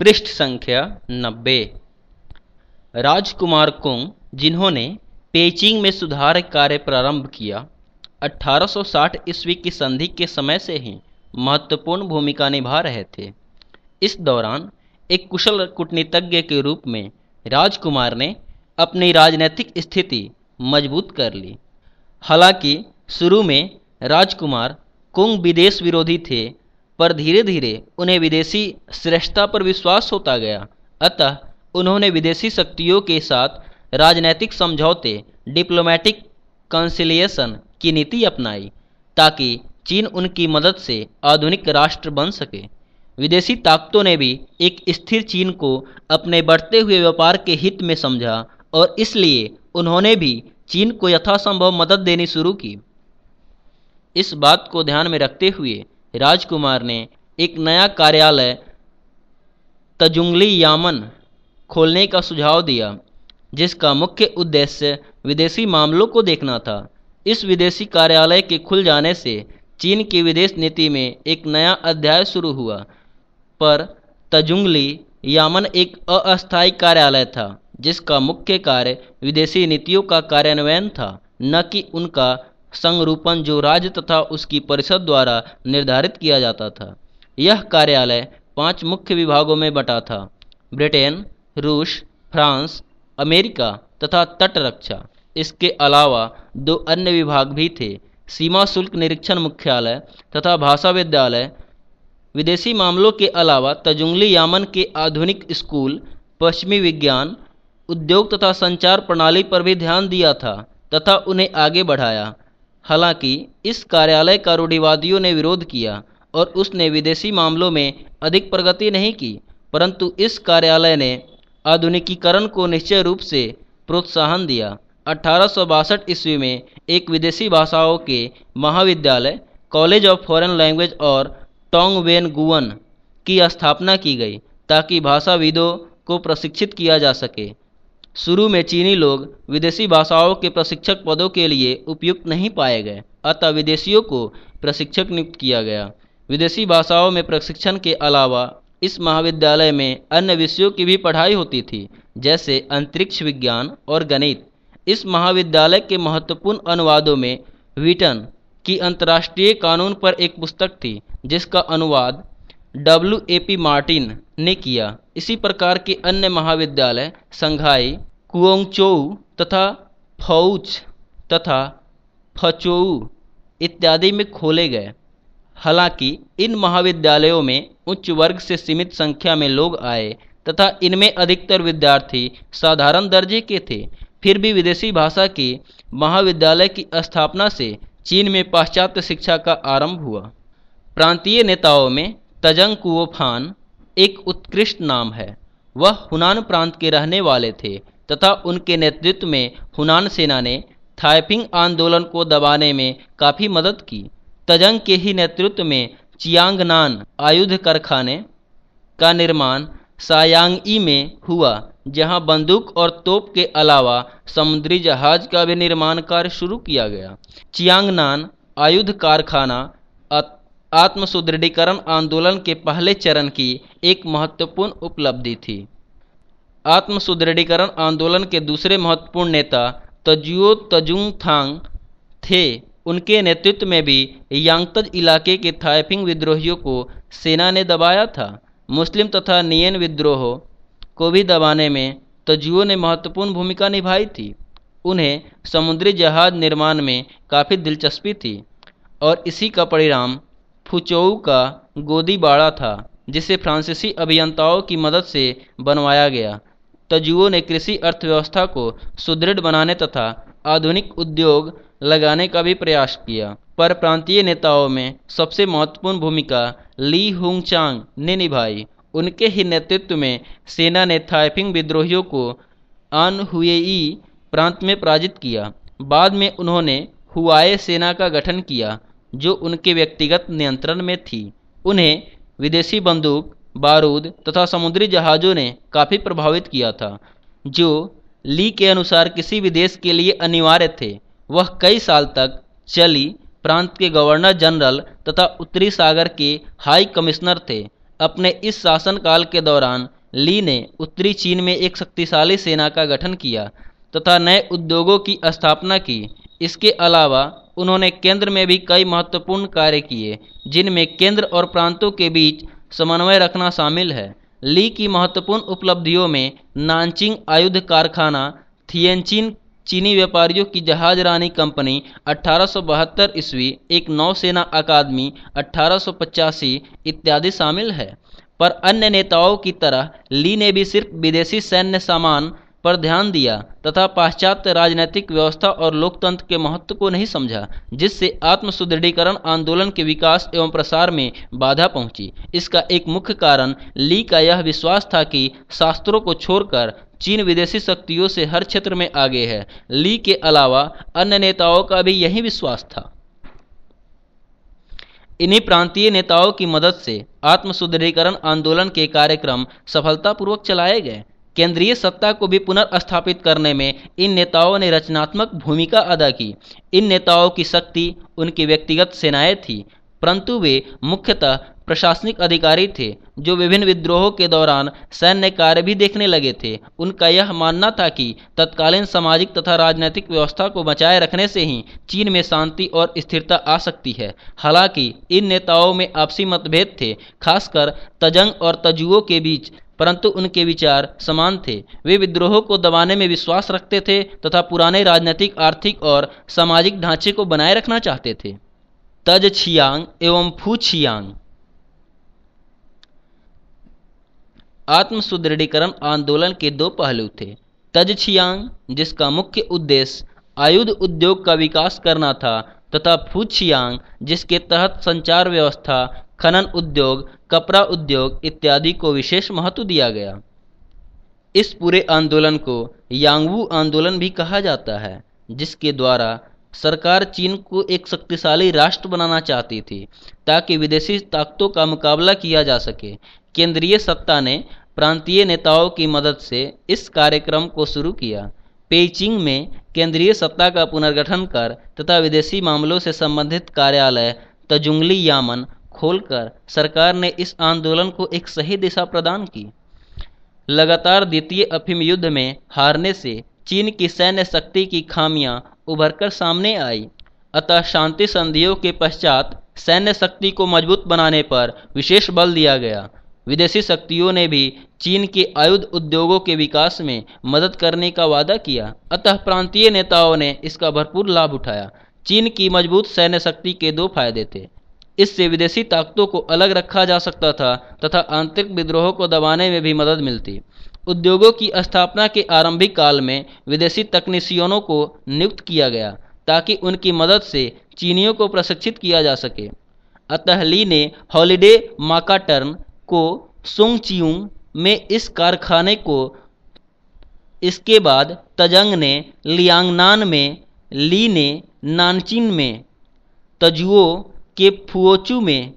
पृष्ठ संख्या 90। राजकुमार कुंग, जिन्होंने पेइचिंग में सुधार कार्य प्रारंभ किया, 1860 ईस्वी की संधि के समय से ही महत्वपूर्ण भूमिका निभा रहे थे। इस दौरान एक कुशल कूटनीतिज्ञ के रूप में राजकुमार ने अपनी राजनीतिक स्थिति मजबूत कर ली। हालांकि शुरू में राजकुमार कुंग विदेश विरोधी थे, पर धीरे धीरे उन्हें विदेशी श्रेष्ठता पर विश्वास होता गया। अतः उन्होंने विदेशी शक्तियों के साथ राजनैतिक समझौते, डिप्लोमेटिक कंसिलिएशन की नीति अपनाई, ताकि चीन उनकी मदद से आधुनिक राष्ट्र बन सके। विदेशी ताकतों ने भी एक स्थिर चीन को अपने बढ़ते हुए व्यापार के हित में समझा और इसलिए उन्होंने भी चीन को यथासंभव मदद देनी शुरू की। इस बात को ध्यान में रखते हुए राजकुमार ने एक नया कार्यालय तजुंगली यामन खोलने का सुझाव दिया, जिसका मुख्य उद्देश्य विदेशी मामलों को देखना था। इस विदेशी कार्यालय के खुल जाने से चीन की विदेश नीति में एक नया अध्याय शुरू हुआ, पर तजुंगली यामन एक अस्थायी कार्यालय था, जिसका मुख्य कार्य विदेशी नीतियों का कार्यान्वयन था, न कि उनका संरूपण जो राज्य तथा उसकी परिषद द्वारा निर्धारित किया जाता था। यह कार्यालय 5 मुख्य विभागों में बटा था: ब्रिटेन, रूस, फ्रांस, अमेरिका तथा तट रक्षा। इसके अलावा 2 अन्य विभाग भी थे: सीमा शुल्क निरीक्षण मुख्यालय तथा भाषा विद्यालय। विदेशी मामलों के अलावा तजुंगली यामन के आधुनिक स्कूल, पश्चिमी विज्ञान, उद्योग तथा संचार प्रणाली पर भी ध्यान दिया था तथा उन्हें आगे बढ़ाया। हालांकि इस कार्यालय का रूढ़िवादियों ने विरोध किया और उसने विदेशी मामलों में अधिक प्रगति नहीं की, परंतु इस कार्यालय ने आधुनिकीकरण को निश्चय रूप से प्रोत्साहन दिया। 1862 ईस्वी में एक विदेशी भाषाओं के महाविद्यालय, कॉलेज ऑफ फॉरेन लैंग्वेज और टोंग वेन गुअन की स्थापना की गई, ताकि भाषाविदों को प्रशिक्षित किया जा सके। शुरू में चीनी लोग विदेशी भाषाओं के प्रशिक्षक पदों के लिए उपयुक्त नहीं पाए गए, अतः विदेशियों को प्रशिक्षक नियुक्त किया गया। विदेशी भाषाओं में प्रशिक्षण के अलावा इस महाविद्यालय में अन्य विषयों की भी पढ़ाई होती थी, जैसे अंतरिक्ष विज्ञान और गणित। इस महाविद्यालय के महत्वपूर्ण अनुवादों में व्हीटन की अंतर्राष्ट्रीय कानून पर एक पुस्तक थी, जिसका अनुवाद W.A.P. मार्टिन ने किया। इसी प्रकार के अन्य महाविद्यालय संघाई, कुओंगचोउ तथा फौच तथा फचोउ इत्यादि में खोले गए। हालांकि इन महाविद्यालयों में उच्च वर्ग से सीमित संख्या में लोग आए तथा इनमें अधिकतर विद्यार्थी साधारण दर्जे के थे, फिर भी विदेशी भाषा के महाविद्यालय की स्थापना से चीन में पाश्चात्य शिक्षा का आरंभ हुआ। प्रांतीय नेताओं में तजंग कुओफान एक उत्कृष्ट नाम है। वह हुनान प्रांत के रहने वाले थे तथा उनके नेतृत्व में हुनान सेना ने थाइपिंग आंदोलन को दबाने में काफ़ी मदद की। तजंग के ही नेतृत्व में चियांगनान आयुध कारखाने का निर्माण सायांगई में हुआ, जहां बंदूक और तोप के अलावा समुद्री जहाज का भी निर्माण कार्य शुरू किया गया। चियांगनान आयुध कारखाना आत्मसुदृढ़ीकरण आंदोलन के पहले चरण की एक महत्वपूर्ण उपलब्धि थी। आत्मसुदृढ़ीकरण आंदोलन के दूसरे महत्वपूर्ण नेता तजुओ तजुंग थांग थे। उनके नेतृत्व में भी यांगतज इलाके के थाइपिंग विद्रोहियों को सेना ने दबाया था। मुस्लिम तथा नियन विद्रोह को भी दबाने में तजुओ ने महत्वपूर्ण भूमिका निभाई थी। उन्हें समुद्री जहाज निर्माण में काफ़ी दिलचस्पी थी और इसी का परिणाम फुचोउ का गोदी बाड़ा था, जिसे फ्रांसीसी अभियंताओं की मदद से बनवाया गया। तजुओं ने कृषि अर्थव्यवस्था को सुदृढ़ बनाने तथा आधुनिक उद्योग लगाने का भी प्रयास किया, पर प्रांतीय नेताओं में सबसे महत्वपूर्ण भूमिका ली हुंगचांग ने निभाई। उनके ही नेतृत्व में सेना ने थाइपिंग विद्रोहियों को अनहुएई प्रांत में पराजित किया। बाद में उन्होंने हुआए सेना का गठन किया, जो उनके व्यक्तिगत नियंत्रण में थी। उन्हें विदेशी बंदूक, बारूद तथा समुद्री जहाज़ों ने काफ़ी प्रभावित किया था, जो ली के अनुसार किसी भी देश के लिए अनिवार्य थे। वह कई साल तक चली प्रांत के गवर्नर जनरल तथा उत्तरी सागर के हाई कमिश्नर थे। अपने इस शासनकाल के दौरान ली ने उत्तरी चीन में एक शक्तिशाली सेना का गठन किया तथा नए उद्योगों की स्थापना की। इसके अलावा उन्होंने केंद्र में भी कई महत्वपूर्ण कार्य किए, जिनमें केंद्र और प्रांतों के बीच समन्वय रखना शामिल है। ली की महत्वपूर्ण उपलब्धियों में नानचिंग आयुध कारखाना, थिएनचिन चीनी व्यापारियों की जहाजरानी कंपनी 1872 ईस्वी, एक नौसेना अकादमी 1885 इत्यादि शामिल है। पर अन्य नेताओं की तरह ली ने भी सिर्फ विदेशी सैन्य सामान पर ध्यान दिया तथा पाश्चात्य राजनीतिक व्यवस्था और लोकतंत्र के महत्व को नहीं समझा, जिससे आत्मसुदृढ़ीकरण आंदोलन के विकास एवं प्रसार में बाधा पहुंची। इसका एक मुख्य कारण ली का यह विश्वास था कि शास्त्रों को छोड़कर चीन विदेशी शक्तियों से हर क्षेत्र में आगे है। ली के अलावा अन्य नेताओं का भी यही विश्वास था। इन्हीं प्रांतीय नेताओं की मदद से आत्मसुदृढ़ीकरण आंदोलन के कार्यक्रम सफलतापूर्वक चलाए गए। केंद्रीय सत्ता को भी पुनर्स्थापित करने में इन नेताओं ने रचनात्मक भूमिका अदा की। इन नेताओं की शक्ति उनकी व्यक्तिगत सेनाएं थी, परंतु वे मुख्यतः प्रशासनिक अधिकारी थे जो विभिन्न विद्रोहों के दौरान सैन्य कार्य भी देखने लगे थे। उनका यह मानना था कि तत्कालीन सामाजिक तथा राजनीतिक व्यवस्था को बचाए रखने से ही चीन में शांति और स्थिरता आ सकती है। हालांकि इन नेताओं में आपसी मतभेद थे, खासकर तजंग और तजुओं के बीच, परंतु उनके विचार समान थे। वे विद्रोहों को दबाने में विश्वास रखते थे तथा पुराने राजनीतिक, आर्थिक और सामाजिक ढांचे को बनाए रखना चाहते थे। तज छियांग एवं फू छियांग आत्मसुदृढ़ीकरण आंदोलन के दो पहलू थे। तज छियांग, जिसका मुख्य उद्देश्य आयुध उद्योग का विकास करना था, तथा फू छियांग, जिसके तहत संचार व्यवस्था, खनन उद्योग, कपड़ा उद्योग इत्यादि को विशेष महत्व दिया गया। इस पूरे आंदोलन को यांगवू आंदोलन भी कहा जाता है, जिसके द्वारा सरकार चीन को एक शक्तिशाली राष्ट्र बनाना चाहती थी ताकि विदेशी ताकतों का मुकाबला किया जा सके। केंद्रीय सत्ता ने प्रांतीय नेताओं की मदद से इस कार्यक्रम को शुरू किया। पेइचिंग में केंद्रीय सत्ता का पुनर्गठन कर तथा विदेशी मामलों से संबंधित कार्यालय तजुंगली यामन खोलकर सरकार ने इस आंदोलन को एक सही दिशा प्रदान की। लगातार द्वितीय अफीम युद्ध में हारने से चीन की सैन्य शक्ति की खामियां उभरकर सामने आई, अतः शांति संधियों के पश्चात सैन्य शक्ति को मजबूत बनाने पर विशेष बल दिया गया। विदेशी शक्तियों ने भी चीन के आयुध उद्योगों के विकास में मदद करने का वादा किया, अतः प्रांतीय नेताओं ने इसका भरपूर लाभ उठाया। चीन की मजबूत सैन्य शक्ति के दो फायदे थे। इससे विदेशी ताकतों को अलग रखा जा सकता था तथा आंतरिक विद्रोहों को दबाने में भी मदद मिलती। उद्योगों की स्थापना के आरंभिक काल में विदेशी तकनीशियनों को नियुक्त किया गया ताकि उनकी मदद से चीनियों को प्रशिक्षित किया जा सके। अतः ली ने हॉलिडे माकाटर्न को सुंगचियुंग में इस कारखाने को, इसके बाद तजंग ने लियांगनान में, ली ने नानचिन में, तजुओ के फुओचू में,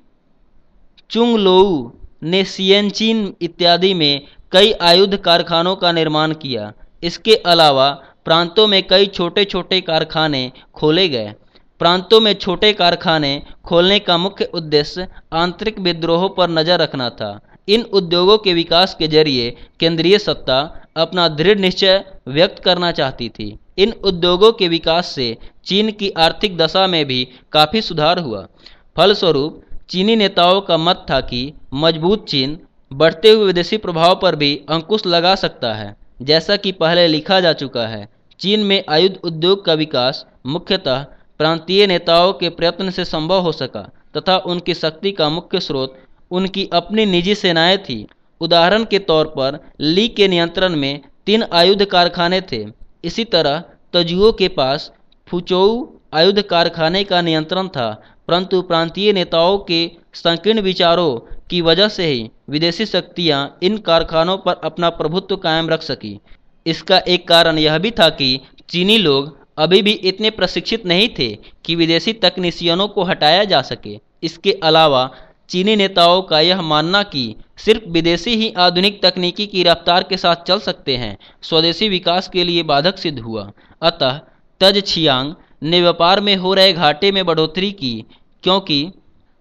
चुंगलोऊ ने सिएनचिन इत्यादि में कई आयुध कारखानों का निर्माण किया। इसके अलावा प्रांतों में कई छोटे छोटे कारखाने खोले गए। प्रांतों में छोटे कारखाने खोलने का मुख्य उद्देश्य आंतरिक विद्रोहों पर नजर रखना था। इन उद्योगों के विकास के जरिए केंद्रीय सत्ता अपना दृढ़ निश्चय व्यक्त करना चाहती थी। इन उद्योगों के विकास से चीन की आर्थिक दशा में भी काफ़ी सुधार हुआ। फलस्वरूप चीनी नेताओं का मत था कि मजबूत चीन बढ़ते हुए विदेशी प्रभाव पर भी अंकुश लगा सकता है। जैसा कि पहले लिखा जा चुका है, चीन में आयुध उद्योग का विकास मुख्यतः प्रांतीय नेताओं के प्रयत्न से संभव हो सका तथा उनकी शक्ति का मुख्य स्रोत उनकी अपनी निजी सेनाएं थी। उदाहरण के तौर पर ली के नियंत्रण में 3 आयुध कारखाने थे। इसी तरह तजुओ के पास फुचोऊ आयुध कारखाने का नियंत्रण था, परंतु प्रांतीय नेताओं के संकीर्ण विचारों की वजह से ही विदेशी शक्तियां इन कारखानों पर अपना प्रभुत्व कायम रख सकी। इसका एक कारण यह भी था कि चीनी लोग अभी भी इतने प्रशिक्षित नहीं थे कि विदेशी तकनीशियनों को हटाया जा सके। इसके अलावा चीनी नेताओं का यह मानना कि सिर्फ विदेशी ही आधुनिक तकनीकी की रफ्तार के साथ चल सकते हैं, स्वदेशी विकास के लिए बाधक सिद्ध हुआ। अतः तज छियांग ने व्यापार में हो रहे घाटे में बढ़ोतरी की, क्योंकि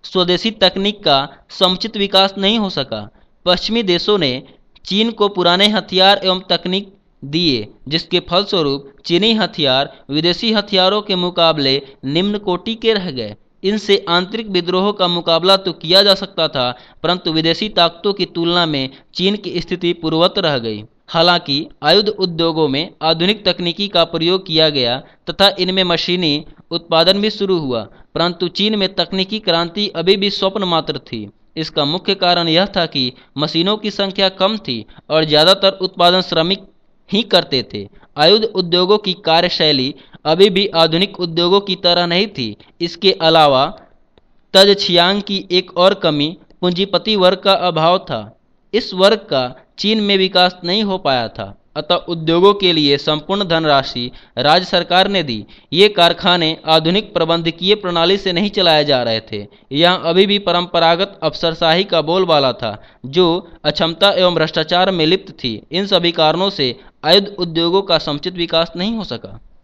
स्वदेशी तकनीक का समुचित विकास नहीं हो सका। पश्चिमी देशों ने चीन को पुराने हथियार एवं तकनीक दिए, जिसके फलस्वरूप चीनी हथियार विदेशी हथियारों के मुकाबले निम्न कोटि के रह गए। इनसे आंतरिक विद्रोह का मुकाबला तो किया जा सकता था, परंतु विदेशी ताकतों की तुलना में चीन की स्थिति पूर्ववत रह गई। हालांकि आयुध उद्योगों में आधुनिक तकनीकी का प्रयोग किया गया तथा इनमें मशीनी उत्पादन भी शुरू हुआ, परंतु चीन में तकनीकी क्रांति अभी भी स्वप्न मात्र थी। इसका मुख्य कारण यह था कि मशीनों की संख्या कम थी और ज़्यादातर उत्पादन श्रमिक ही करते थे। आयुध उद्योगों की कार्यशैली अभी भी आधुनिक उद्योगों की तरह नहीं थी। इसके अलावा तजछियांग की एक और कमी पूंजीपति वर्ग का अभाव था। इस वर्ग का चीन में विकास नहीं हो पाया था, अतः उद्योगों के लिए संपूर्ण धनराशि राज्य सरकार ने दी। ये कारखाने आधुनिक प्रबंधकीय प्रणाली से नहीं चलाए जा रहे थे। यह अभी भी परंपरागत अफसरशाही का बोलबाला था, जो अक्षमता एवं भ्रष्टाचार में लिप्त थी। इन सभी कारणों से आयुध उद्योगों का समुचित विकास नहीं हो सका।